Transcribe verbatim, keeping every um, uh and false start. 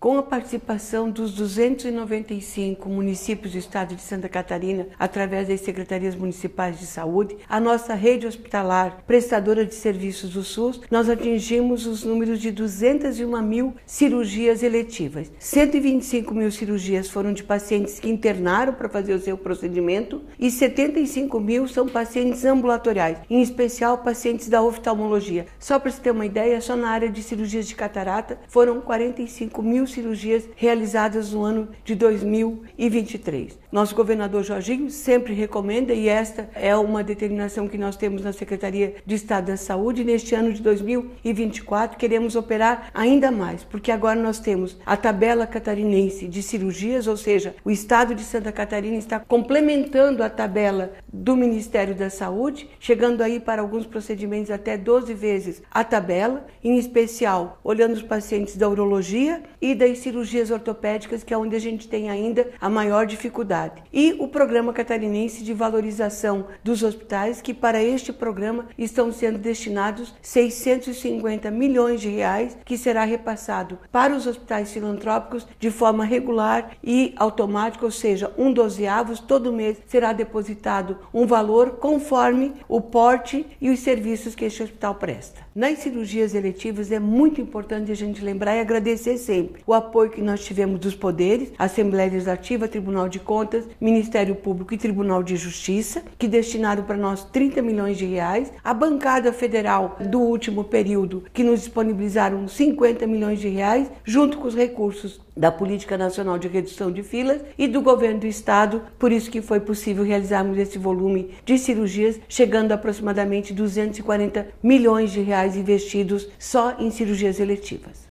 com a participação dos duzentos e noventa e cinco municípios do estado de Santa Catarina, através das secretarias municipais de saúde, a nossa rede hospitalar prestadora de serviços do SUS, nós atingimos os números de duzentas e uma mil cirurgias eletivas. cento e vinte e cinco mil cirurgias foram de pacientes que internaram para fazer o seu procedimento e setenta e cinco mil são pacientes ambulatoriais, em especial pacientes da oftalmologia. Só para você ter uma ideia, só na área de cirurgias de catarata foram quarenta e cinco mil cirurgias realizadas no ano de dois mil e vinte e três. Nosso governador Jorginho sempre recomenda, e esta é uma determinação que nós temos na Secretaria de Estado da Saúde, neste ano de dois mil e vinte e quatro queremos operar ainda mais, porque agora nós temos a tabela catarinense de cirurgias, ou seja, o estado de Santa Catarina está complementando a tabela do Ministério da Saúde, chegando aí para alguns procedimentos até doze vezes a tabela, em especial olhando os pacientes da urologia e das cirurgias ortopédicas, que é onde a gente tem ainda a maior dificuldade. E o Programa Catarinense de Valorização dos Hospitais, que para este programa estão sendo destinados seiscentos e cinquenta milhões de reais, que será repassado para os hospitais filantrópicos de forma regular e automática, ou seja, um dozeavos, todo mês será depositado um valor conforme o porte e os serviços que este hospital presta. Nas cirurgias eletivas é muito importante a gente lembrar e agradecer sempre o apoio que nós tivemos dos poderes, Assembleia Legislativa, Tribunal de Contas, Ministério Público e Tribunal de Justiça, que destinaram para nós trinta milhões de reais, a bancada federal do último período, que nos disponibilizaram cinquenta milhões de reais, junto com os recursos da Política Nacional de Redução de Filas e do Governo do Estado, por isso que foi possível realizarmos esse volume de cirurgias, chegando a aproximadamente duzentos e quarenta milhões de reais investidos só em cirurgias eletivas.